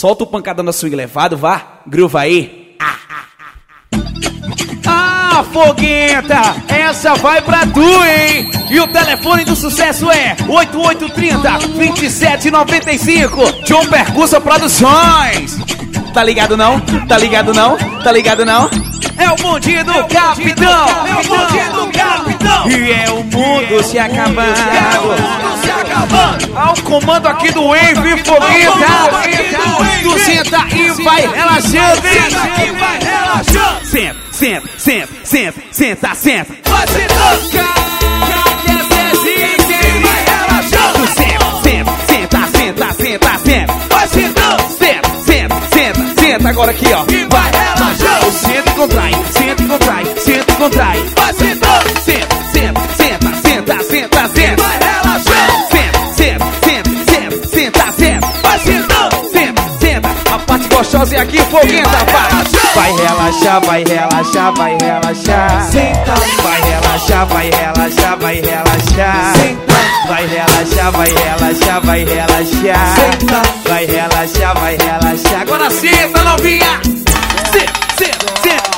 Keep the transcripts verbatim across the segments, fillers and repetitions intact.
Solta o pancada no swing elevado, vá, gruva aí. Ah, foguenta, essa vai pra tu, hein? E o telefone do sucesso é oito oito três zero, dois sete nove cinco. John Percussa Produções. Tá ligado não? Tá ligado não? Tá ligado não? É o bonde do capitão. É o bonde do capitão. E é o mundo se acabando. É o mundo se acabando. Ao comando aqui do Wave Fogueta. Tu senta e vai relaxando. Senta e vai relaxando. Senta, senta, senta, senta, senta, senta. Vai sentando. Tu senta, senta, senta, senta, senta, senta. Vai sentando. Senta, senta, senta, senta. Agora aqui, ó. Vai relaxando. Senta e contrai, senta e contrai, senta e contrai. Vai sentando. Senta, senta, senta, senta, senta, senta. Vai relaxando. Senta, senta, senta, senta, senta, senta. Vai sentando. Senta, senta. A parte gostosa é aqui, foguenta, vai. Vai relaxar, vai relaxar, vai relaxar. Senta. Vai relaxar, vai relaxar, vai relaxar. Senta. Vai relaxar, vai relaxar, vai relaxar. Senta. Vai relaxar, vai relaxar. Agora senta, novinha. Senta, senta, senta.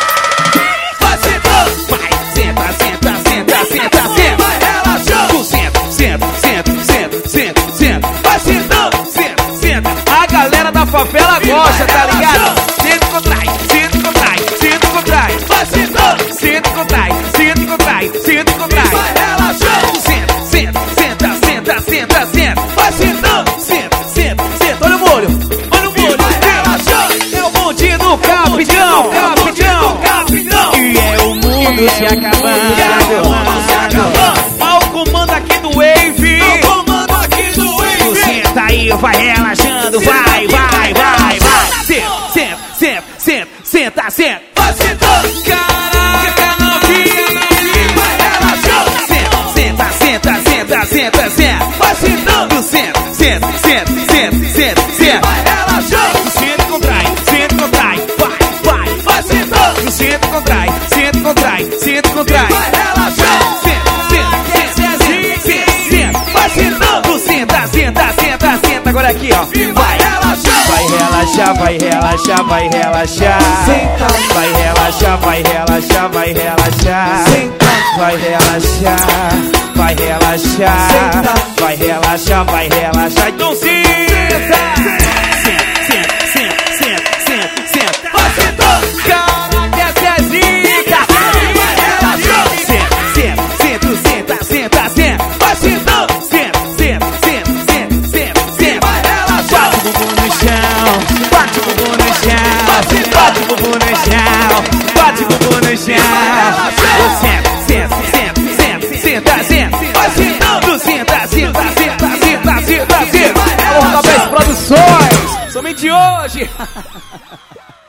Vai sentando. Vai, senta, senta, senta, senta, senta. Vai relaxando. Tu senta, senta, senta, senta, senta, senta. Vai sentando. Senta, senta. A galera da favela gosta, tá ligado? Senta e contrai, senta e contrai, senta e contrai. Vai sentando. Senta e contrai, senta e contrai, senta e contrai. Vai relaxando. Senta, senta, senta, senta, senta, senta. Vai sentando. Senta, senta, senta. Olha o molho, olha o molho. Vai relaxando. É o bonde do capitão, capitão, capitão. E é o mundo se acabando. É o mundo se acabando. Ao comando aqui do Wave. Ao comando aqui do Wave. Tu senta aí, vai relaxando. Vai, vai, vai, vai. Senta, senta, senta, senta, senta. Vai sentando. Caraca, novinha, novinha. Vai relaxando. Senta, senta, senta, senta, senta. Vai sentando. Senta, senta, senta, senta, senta, senta. Vai relaxando. Senta e contrai, senta e contrai. Vai, vai, vai sentando. Senta e contrai, senta e contrai, senta e contrai. Vai relaxando. Senta, senta, senta, senta, senta. Vai sentando. Senta, senta, senta, senta. Agora aqui, ó. Vai relaxar. Vai relaxar, vai relaxar, vai relaxar. Senta. Vai relaxar, vai relaxar, vai relaxar. Senta. Vai relaxar, vai relaxar. Senta. Vai relaxar, vai relaxar. Então senta. Senta, senta, senta, senta, senta, senta. Vai sentando. Caraca, essa é zica. Vai relaxando. Senta, senta, senta, senta, senta, senta. Vai sentando. Senta, senta, senta, senta, senta, senta. Vai relaxando. Bate o bumbum no chão, bate o bumbum no chão. Bate o bumbum no chão, bate o bumbum no chão. Senta, senta, senta, senta, senta, senta. Vai sentando. Senta, senta, senta, senta, senta, senta. Alô, Talvez Produções, somente hoje.